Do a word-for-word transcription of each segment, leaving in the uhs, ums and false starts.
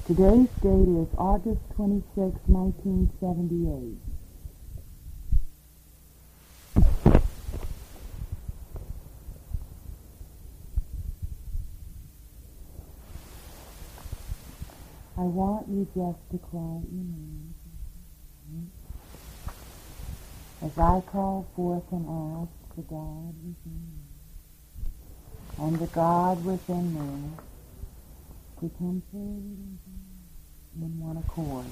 Today's date is August twenty-sixth, nineteen seventy-eight. I want you just to quiet your mind as I call forth and ask the God within me and the God within me to come forward in one accord.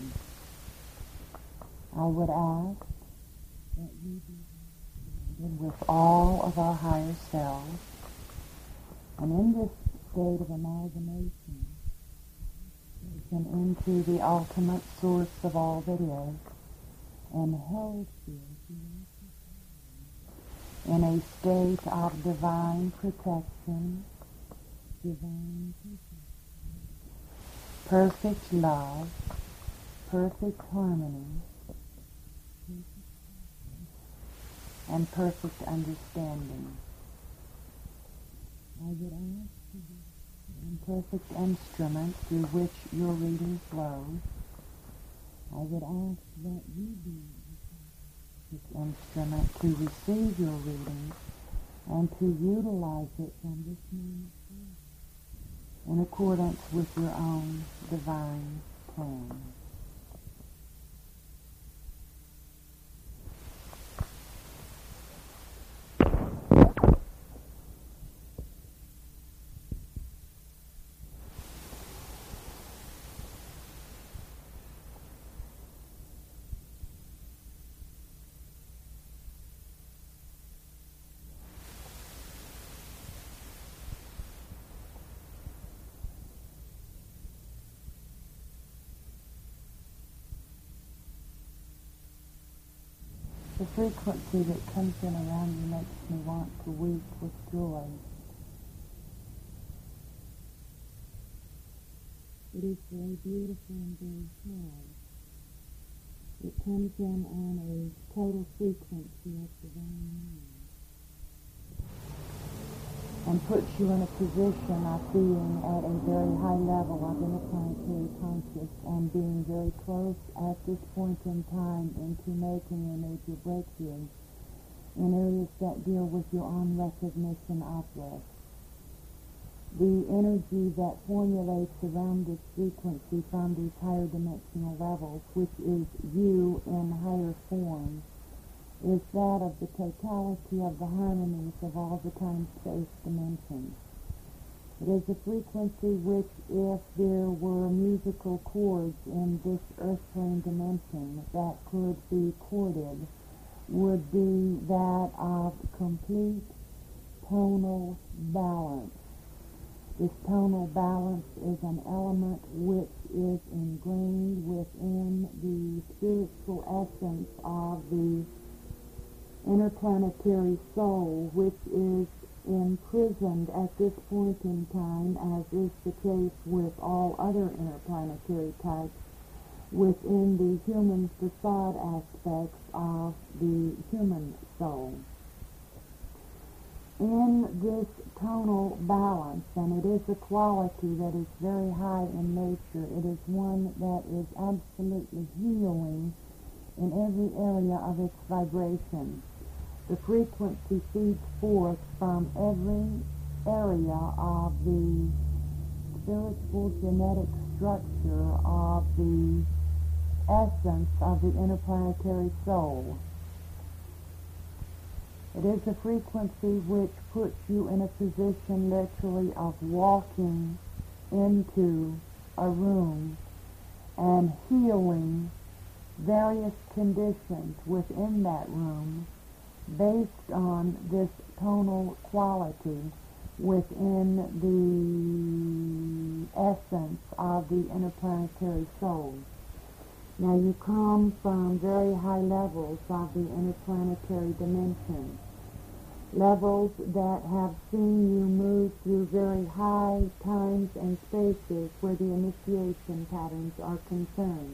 I would ask that we be with all of our higher selves, and in this state of amalgamation, and into the ultimate source of all that is, and held here in a state of divine protection, divine protection, perfect love, perfect harmony, and perfect understanding. I would ask you perfect instrument through which your reading flows. I would ask that you be this instrument to receive your reading and to utilize it from this moment forward in accordance with your own divine plan. The frequency that comes in around you makes me want to weep with joy. It is very beautiful and very high. It comes in on a total frequency of divine mind and puts you in a position of being at a very high level of interplanetary conscious and being very close at this point in time into making a major breakthrough in areas that deal with your own recognition of this. The energy that formulates around this frequency from these higher dimensional levels, which is you in higher form, is that of the totality of the harmonies of all the time-space dimensions. It is a frequency which, if there were musical chords in this earth plane dimension that could be chorded, would be that of complete tonal balance. This tonal balance is an element which is ingrained within the spiritual essence of the interplanetary soul, which is imprisoned at this point in time, as is the case with all other interplanetary types, within the human facade aspects of the human soul. In this tonal balance, and it is a quality that is very high in nature, it is one that is absolutely healing in every area of its vibration. The frequency feeds forth from every area of the spiritual genetic structure of the essence of the interplanetary soul. It is a frequency which puts you in a position literally of walking into a room and healing various conditions within that room based on this tonal quality within the essence of the interplanetary soul. Now you come from very high levels of the interplanetary dimension, levels that have seen you move through very high times and spaces where the initiation patterns are concerned.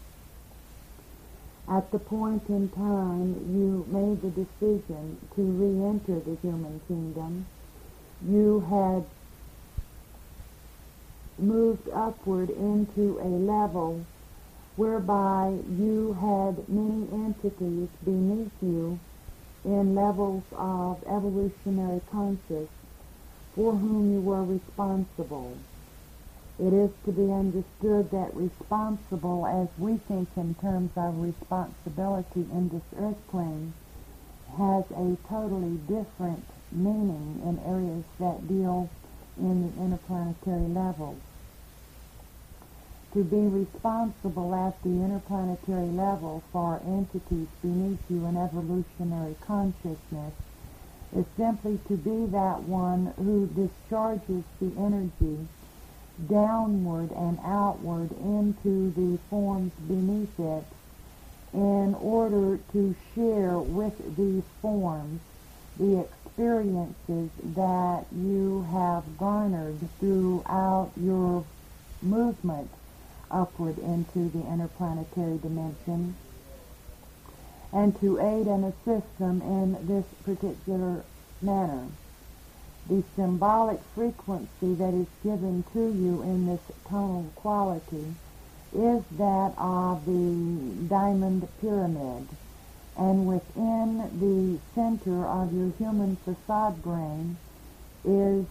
At the point in time you made the decision to re-enter the human kingdom, you had moved upward into a level whereby you had many entities beneath you in levels of evolutionary consciousness for whom you were responsible. It is to be understood that responsible, as we think in terms of responsibility in this earth plane, has a totally different meaning in areas that deal in the interplanetary level. To be responsible at the interplanetary level for entities beneath you in evolutionary consciousness is simply to be that one who discharges the energy downward and outward into the forms beneath it in order to share with these forms the experiences that you have garnered throughout your movement upward into the interplanetary dimension, and to aid and assist them in this particular manner. The symbolic frequency that is given to you in this tonal quality is that of the diamond pyramid, and within the center of your human facade brain is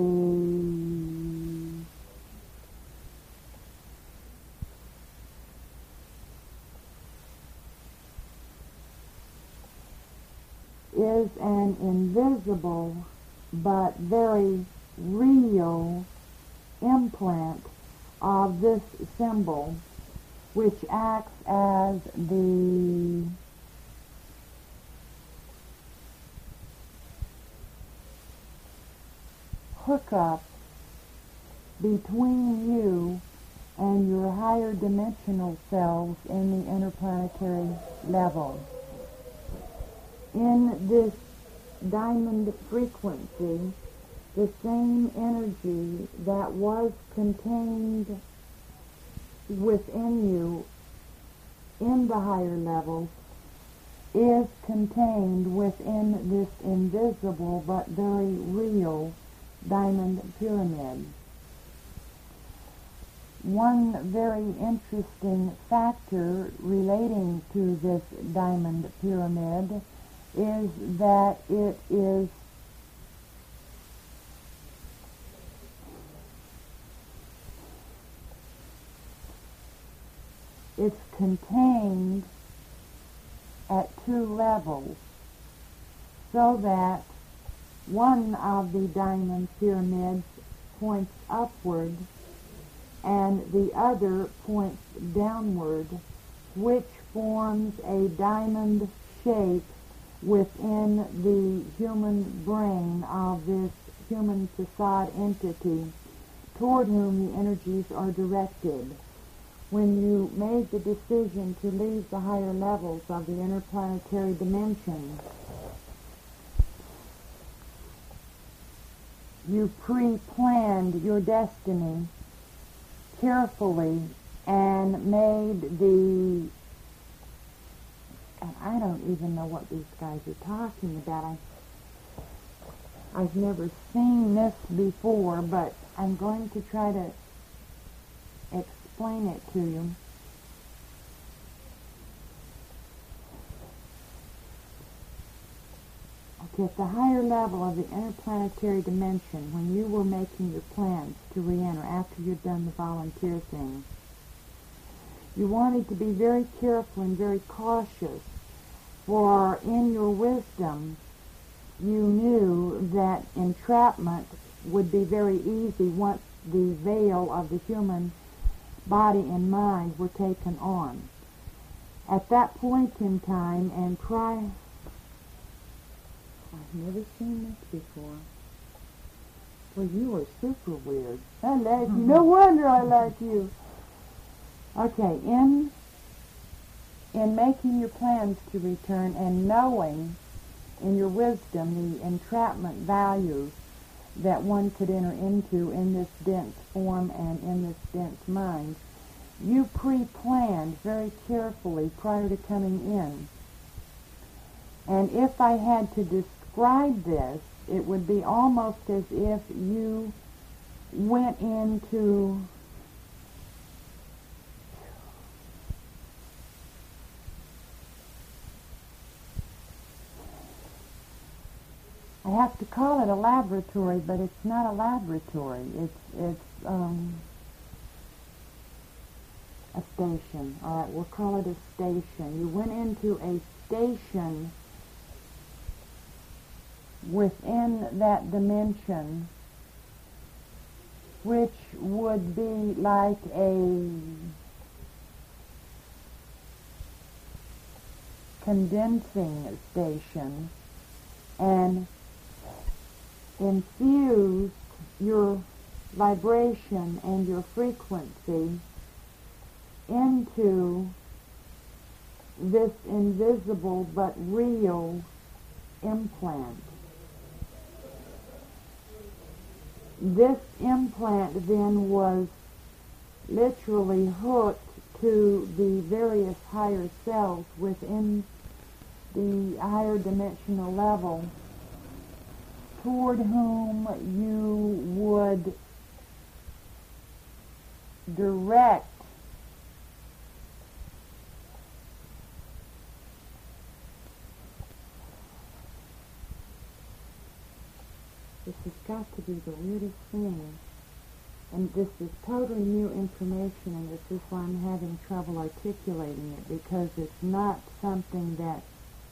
a is an invisible but very real implant of this symbol, which acts as the hookup between you and your higher dimensional selves in the interplanetary level. In this diamond frequency, the same energy that was contained within you in the higher levels is contained within this invisible but very real diamond pyramid. One very interesting factor relating to this diamond pyramid is that it is it's contained at two levels, so that one of the diamond pyramids points upward and the other points downward, which forms a diamond shape within the human brain of this human facade entity toward whom the energies are directed. When you made the decision to leave the higher levels of the interplanetary dimension, you pre-planned your destiny carefully and made the, and I don't even know what these guys are talking about. I, I've never seen this before, but I'm going to try to explain it to you. Okay, at the higher level of the interplanetary dimension, when you were making your plans to re-enter after you'd done the volunteer thing, you wanted to be very careful and very cautious, for in your wisdom you knew that entrapment would be very easy once the veil of the human body and mind were taken on. At that point in time, and prior, I've never seen this before. Well, you are super weird. I like you. No wonder I like you. Okay, in in making your plans to return and knowing in your wisdom the entrapment values that one could enter into in this dense form and in this dense mind, you pre-planned very carefully prior to coming in. And if I had to describe this, it would be almost as if you went into I have to call it a laboratory, but it's not a laboratory. It's it's um, a station. All right, we'll call it a station. You went into a station within that dimension, which would be like a condensing station, and infused your vibration and your frequency into this invisible but real implant. This implant then was literally hooked to the various higher selves within the higher dimensional level, toward whom you would direct this has got to be the weirdest thing, and this is totally new information, and this is why I'm having trouble articulating it, because it's not something that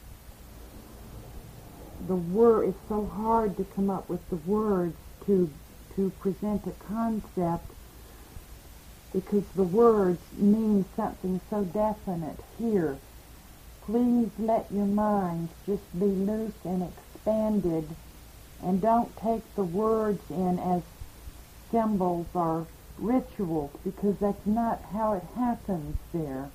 the word is so hard to come up with the words to to present a concept, because the words mean something so definite. Here, please let your minds just be loose and expanded, and don't take the words in as symbols or rituals, because that's not how it happens there.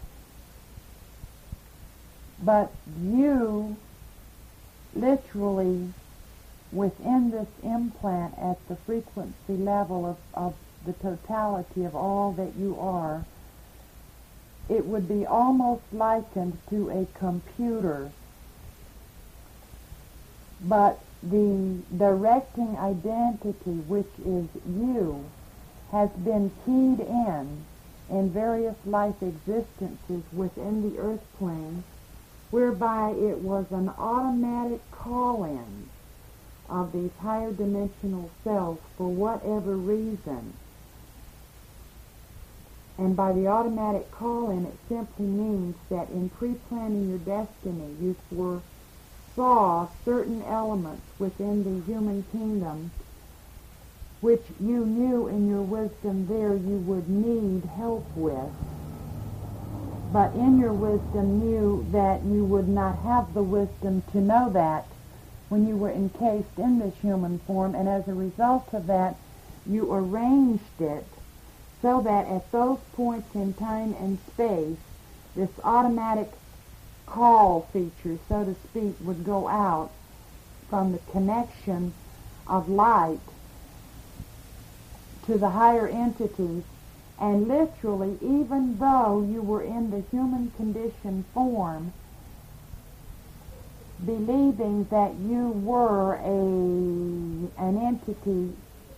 But you literally, within this implant, at the frequency level of, of the totality of all that you are, it would be almost likened to a computer. But the directing identity, which is you, has been keyed in in various life existences within the earth plane, whereby it was an automatic call-in of these higher dimensional selves for whatever reason. And by the automatic call-in, it simply means that in pre-planning your destiny, you foresaw certain elements within the human kingdom which you knew in your wisdom there you would need help with, but in your wisdom knew that you would not have the wisdom to know that when you were encased in this human form, and as a result of that, you arranged it so that at those points in time and space, this automatic call feature, so to speak, would go out from the connection of light to the higher entities. And literally, even though you were in the human condition form, believing that you were a an entity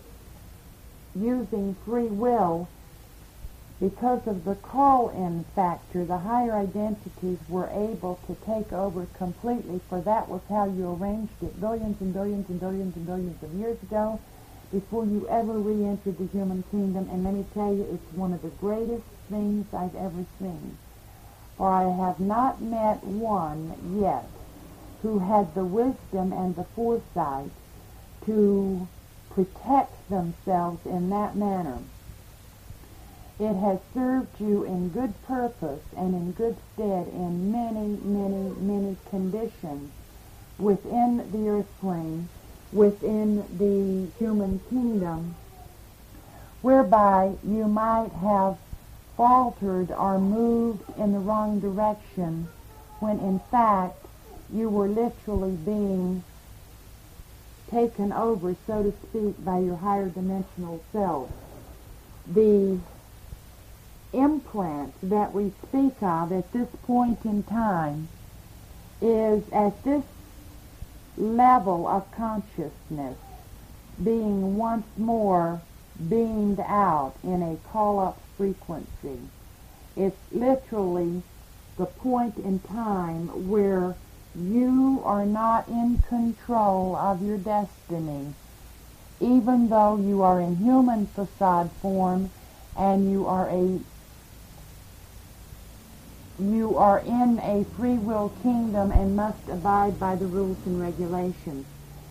using free will, because of the call-in factor, the higher identities were able to take over completely, for that was how you arranged it billions and billions and billions and billions of years ago, before you ever re-entered the human kingdom. And let me tell you, it's one of the greatest things I've ever seen. For I have not met one yet who had the wisdom and the foresight to protect themselves in that manner. It has served you in good purpose and in good stead in many, many, many conditions within the earth plane, within the human kingdom, whereby you might have faltered or moved in the wrong direction, when in fact you were literally being taken over, so to speak, by your higher dimensional self. The implant that we speak of at this point in time is at this level of consciousness being once more beamed out in a call-up frequency. It's literally the point in time where you are not in control of your destiny, even though you are in human facade form and you are a you are in a free will kingdom and must abide by the rules and regulations.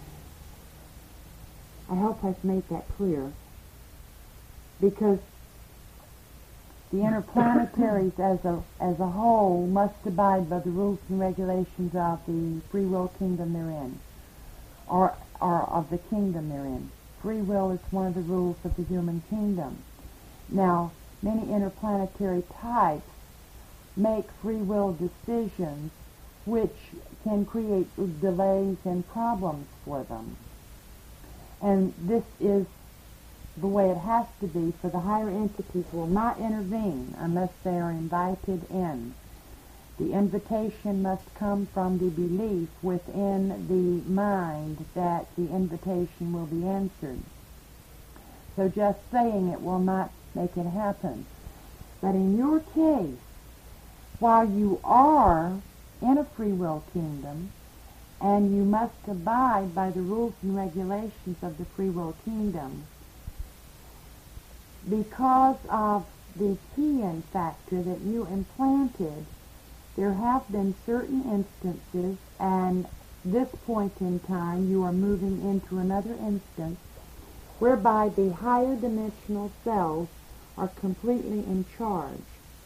I hope I've made that clear, because the interplanetaries as a as a whole must abide by the rules and regulations of the free will kingdom they're in, or or of the kingdom they're in. Free will is one of the rules of the human kingdom. Now, many interplanetary types make free will decisions which can create delays and problems for them. And this is the way it has to be, for the higher entities will not intervene unless they are invited in. The invitation must come from the belief within the mind that the invitation will be answered. So just saying it will not make it happen. But in your case, while you are in a free will kingdom, and you must abide by the rules and regulations of the free will kingdom, because of the key-in factor that you implanted, there have been certain instances, and this point in time you are moving into another instance, whereby the higher dimensional cells are completely in charge.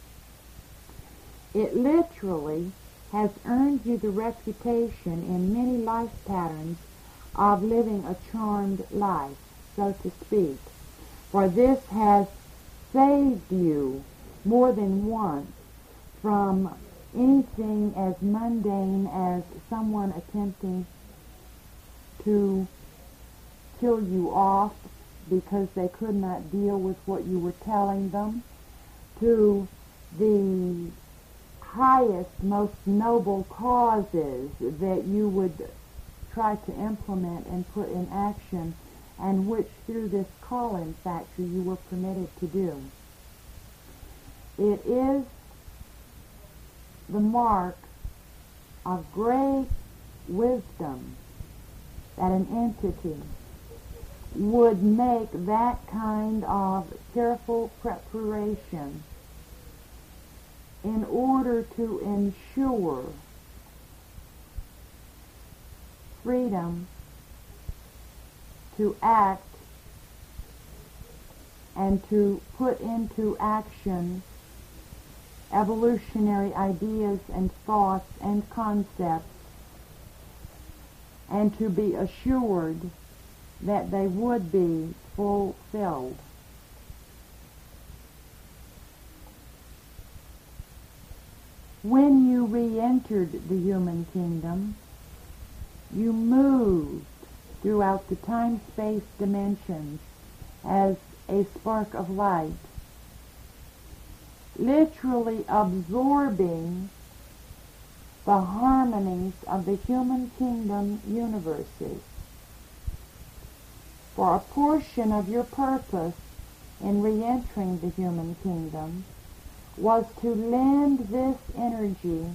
It literally has earned you the reputation in many life patterns of living a charmed life, so to speak. For this has saved you more than once from anything as mundane as someone attempting to kill you off because they could not deal with what you were telling them, to the highest, most noble causes that you would try to implement and put in action, and which through this call-in factor you were permitted to do. It is the mark of great wisdom that an entity would make that kind of careful preparation in order to ensure freedom to act and to put into action evolutionary ideas and thoughts and concepts, and to be assured that they would be fulfilled. When you re-entered the human kingdom, you moved throughout the time-space dimensions as a spark of light, literally absorbing the harmonies of the human kingdom universes. For a portion of your purpose in re-entering the human kingdom was to lend this energy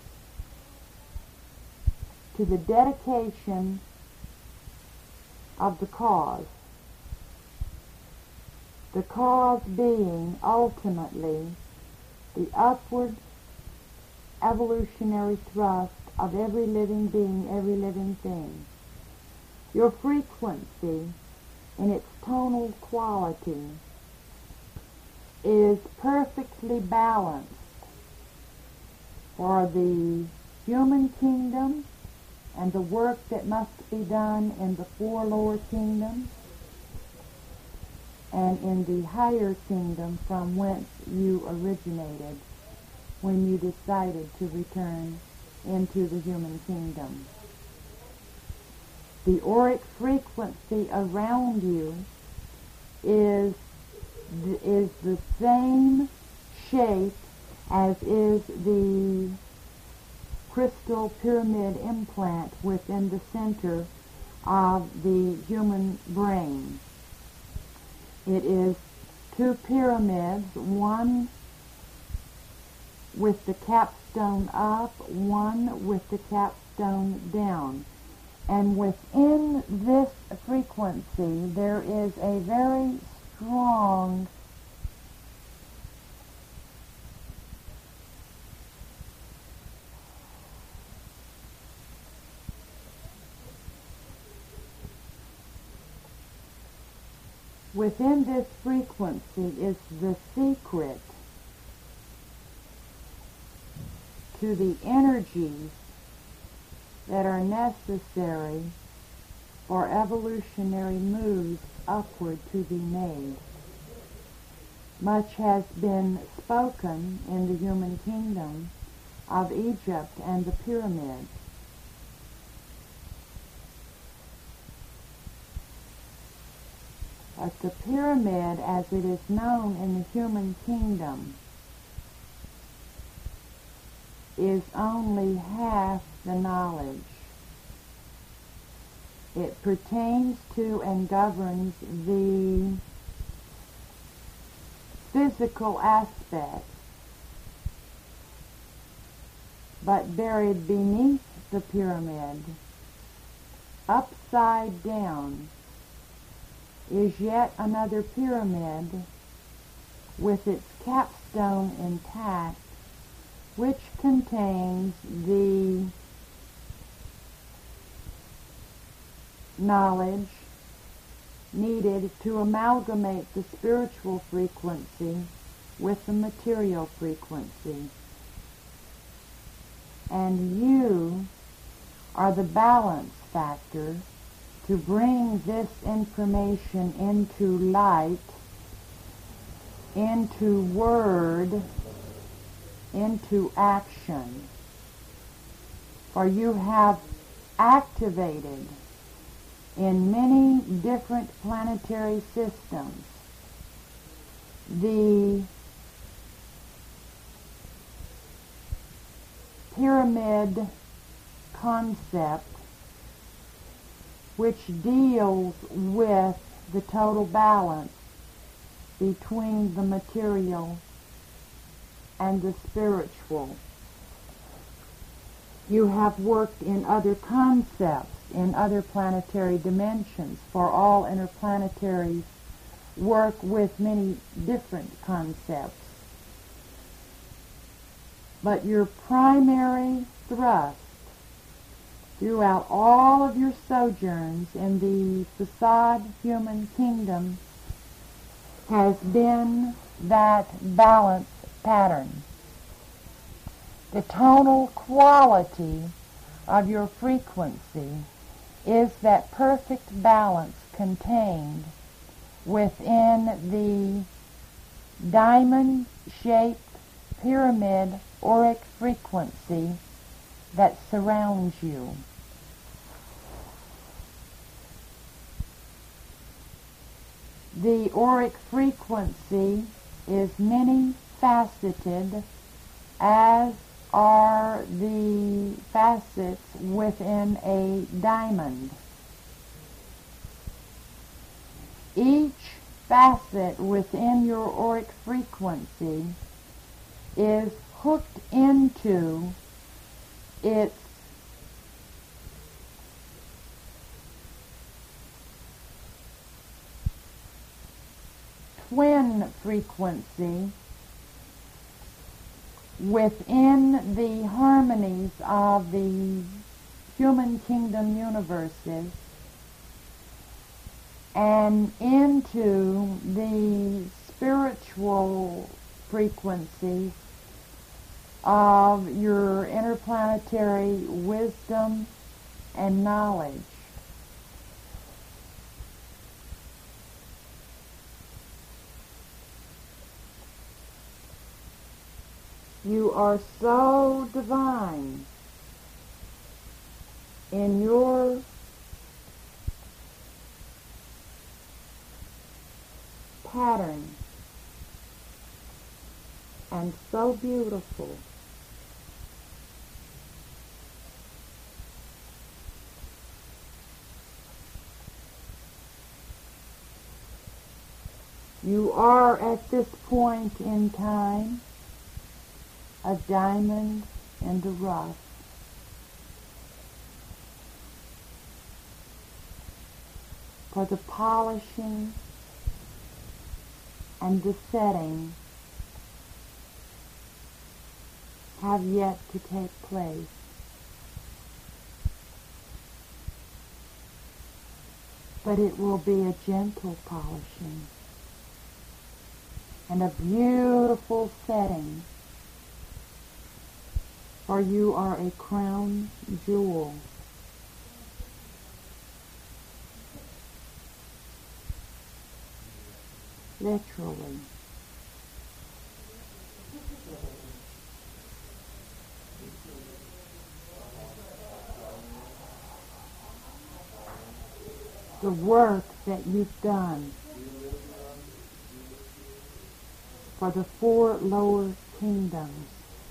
to the dedication of the cause. The cause being ultimately the upward evolutionary thrust of every living being, every living thing. Your frequency in its tonal quality is perfectly balanced for the human kingdom and the work that must be done in the four lower kingdoms and in the higher kingdom from whence you originated when you decided to return into the human kingdom. The auric frequency around you is is the same shape as is the crystal pyramid implant within the center of the human brain. It is two pyramids, one with the capstone up, one with the capstone down. And within this frequency, there is a very strong within this frequency is the secret to the energies that are necessary for evolutionary moves upward to be made. Much has been spoken in the human kingdom of Egypt and the pyramids. But the pyramid, as it is known in the human kingdom, is only half the knowledge. It pertains to and governs the physical aspect, but buried beneath the pyramid, upside down, is yet another pyramid with its capstone intact, which contains the knowledge needed to amalgamate the spiritual frequency with the material frequency. And you are the balance factor to bring this information into light, into word, into action. For you have activated in many different planetary systems the pyramid concept, which deals with the total balance between the material and the spiritual. You have worked in other concepts, in other planetary dimensions, for all interplanetaries work with many different concepts. But your primary thrust throughout all of your sojourns in the facade human kingdom has been that balance pattern. The tonal quality of your frequency is that perfect balance contained within the diamond-shaped pyramid auric frequency that surrounds you. The auric frequency is many-faceted, as are the facets within a diamond. Each facet within your auric frequency is hooked into its twin frequency within the harmonies of the human kingdom universes and into the spiritual frequencies of your interplanetary wisdom and knowledge. You are so divine in your pattern and so beautiful. You are at this point in time a diamond in the rough. For the polishing and the setting have yet to take place. But it will be a gentle polishing and a beautiful setting, for you are a crown jewel. Literally. The work that you've done for the four lower kingdoms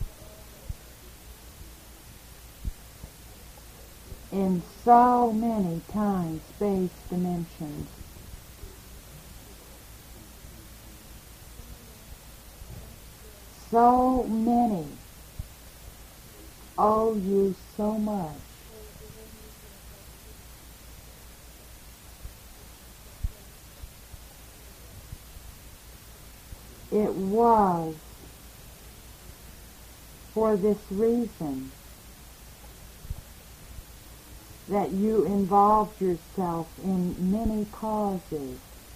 in so many time, space dimensions. So many owe you so much. It was for this reason that you involved yourself in many causes,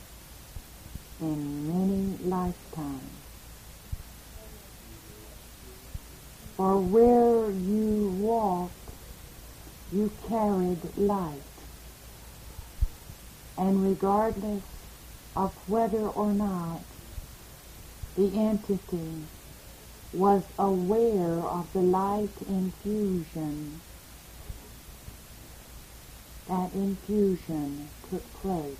in many lifetimes. For where you walked, you carried light. And regardless of whether or not the entity was aware of the light infusion, that infusion took place.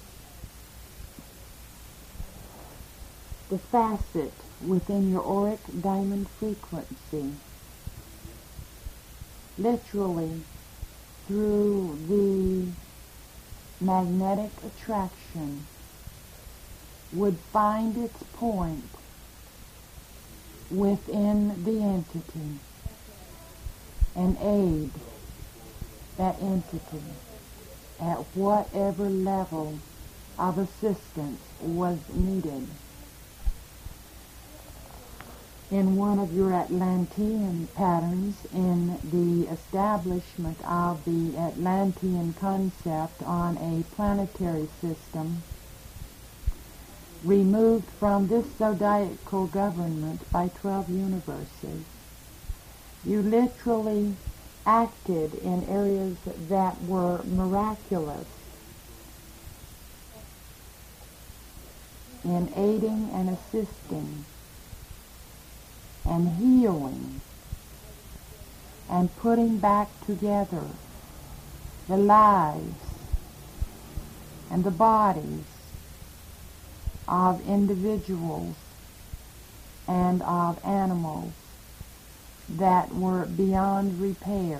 The facet within your auric diamond frequency, literally through the magnetic attraction, would find its point within the entity and aid that entity at whatever level of assistance was needed. In one of your Atlantean patterns, in the establishment of the Atlantean concept on a planetary system, removed from this zodiacal government by twelve universes, you literally acted in areas that were miraculous in aiding and assisting and healing and putting back together the lives and the bodies of individuals and of animals that were beyond repair.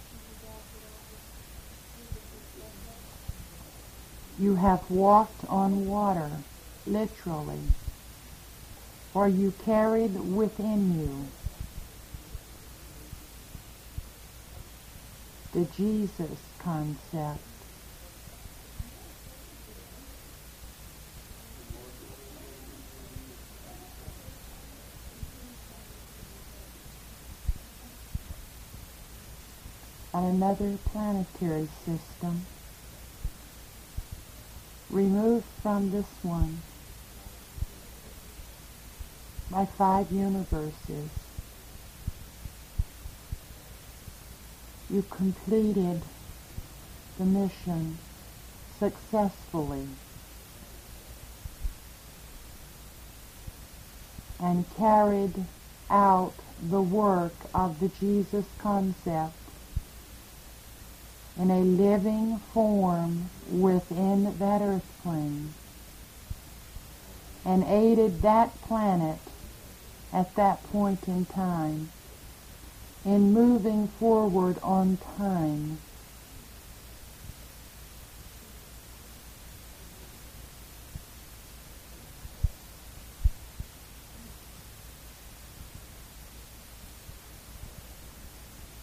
You have walked on water, literally, for you carried within you the Jesus concept. On another planetary system, removed from this one by five universes, you completed the mission successfully and carried out the work of the Jesus concept in a living form within that earth plane, and aided that planet at that point in time in moving forward on time.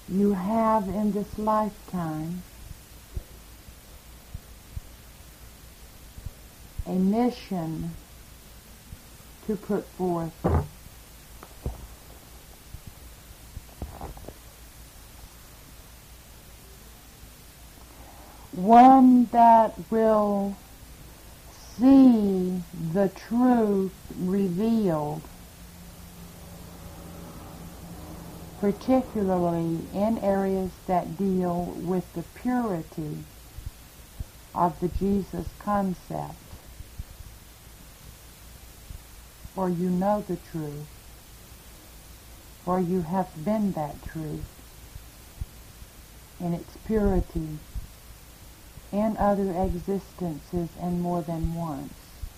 You have in this lifetime a mission to put forth. One that will see the truth revealed, particularly in areas that deal with the purity of the Jesus concept. For you know the truth, for you have been that truth in its purity in other existences and more than once.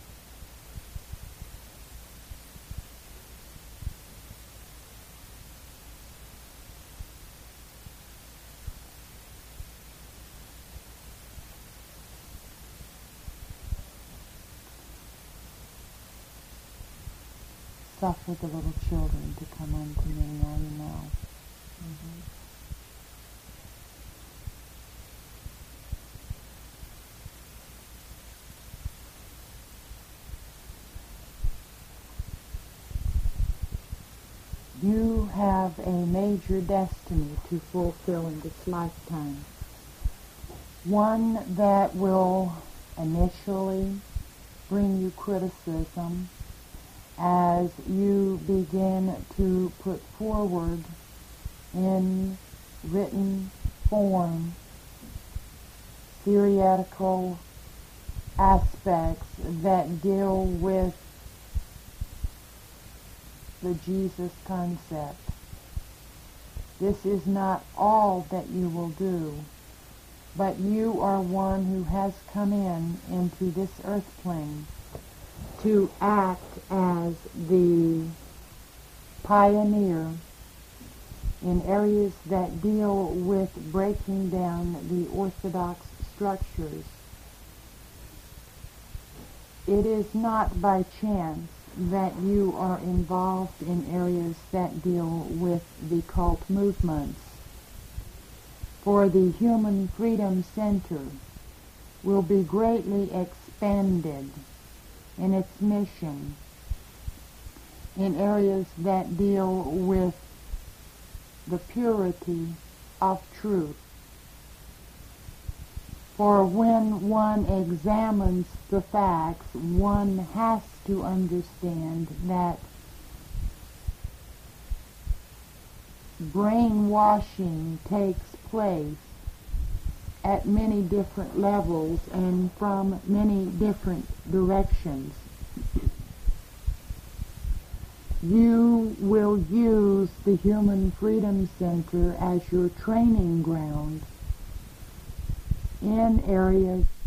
Suffer the little children to come unto me, now you know. Mm-hmm. You have a major destiny to fulfill in this lifetime. One that will initially bring you criticism as you begin to put forward in written form theoretical aspects that deal with the Jesus concept. This is not all that you will do, but you are one who has come in into this earth plane to act as the pioneer in areas that deal with breaking down the orthodox structures. It is not by chance that you are involved in areas that deal with the cult movements. For the Human Freedom Center will be greatly expanded in its mission in areas that deal with the purity of truth. For when one examines the facts, one has to understand that brainwashing takes place at many different levels and from many different directions. You will use the Human Freedom Center as your training ground in areas